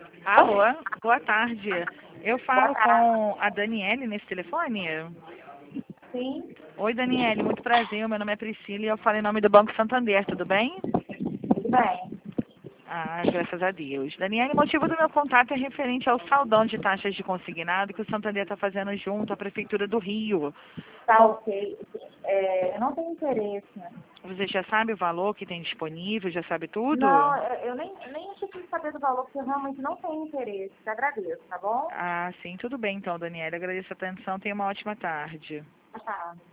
Alô, boa tarde. Eu falo com a Daniele nesse telefone? Sim, Oi, Daniele, muito prazer. Meu nome é Priscila e eu falo em nome do Banco Santander, tudo bem? tudo bem. Ah, graças a Deus. Daniele, o motivo do meu contato é referente ao saldão de taxas de consignado que o Santander está fazendo junto à Prefeitura do Rio. Tá ok. Eu não tenho interesse. Você já sabe o valor que tem disponível? Já sabe tudo? Não, eu nem preciso saber do valor, porque eu realmente não tenho interesse. Te agradeço, tá bom? Ah, sim, tudo bem então, Daniele. Agradeço a atenção. Tenha uma ótima tarde. Tá.